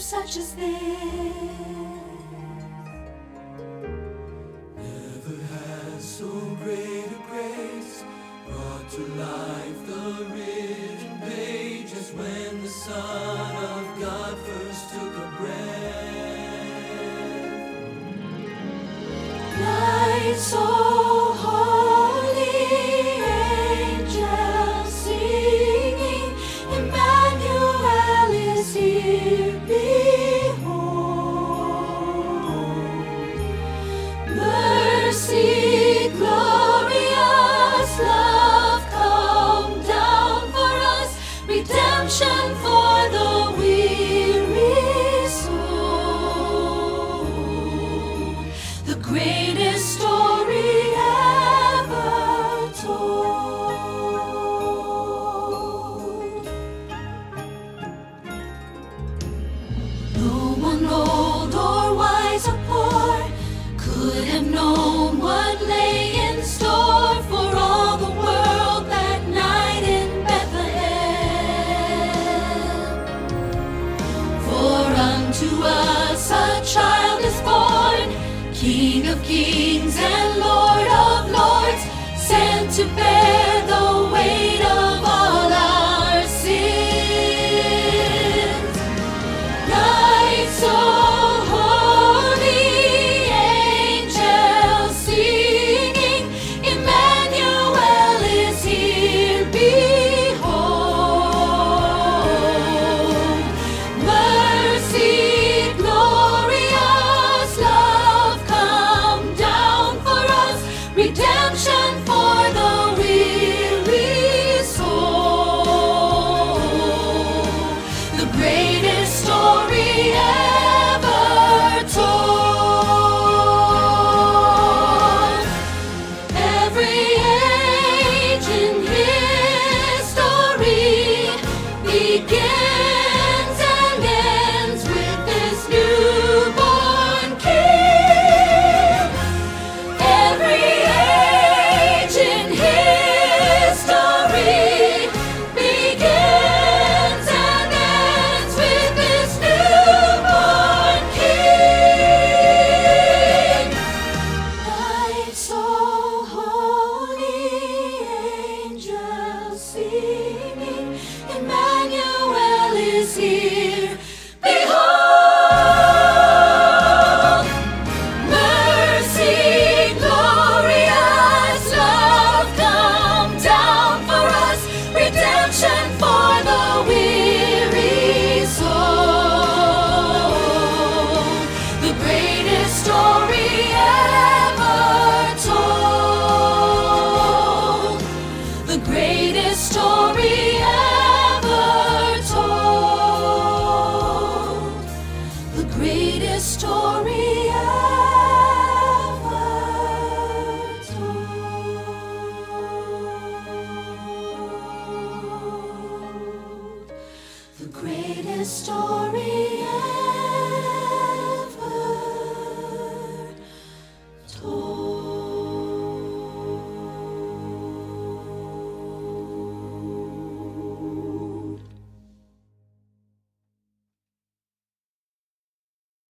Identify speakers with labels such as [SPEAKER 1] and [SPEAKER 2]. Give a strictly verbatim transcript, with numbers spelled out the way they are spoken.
[SPEAKER 1] such as this.
[SPEAKER 2] Never has so great a grace brought to life the written page as when the Son of God first took a breath.
[SPEAKER 1] Light so holy, angels singing, Emmanuel is here, behold. Mercy, glorious love, come down for us, redemption for the weary soul. The greatest story ever told. No one old or wise or poor could have known what lay in store for all the world that night in Bethlehem. For unto us a child is born, King of kings and Lord of lords, sent to bear the weight of all our sins. Night so holy, angels singing, Emmanuel is here, behold. Mercy, glorious love, come down for us, redemption for the weary soul. The greatest story ever told. Every age in history begins and ends with this newborn King. Every age in history begins and ends with this newborn King. Night so holy, angels singing, Emmanuel is here, behold. Mercy, glorious love, come down for us, redemption for the weary soul. The greatest story ever told. The greatest story ever told. The greatest story ever told. The greatest story ever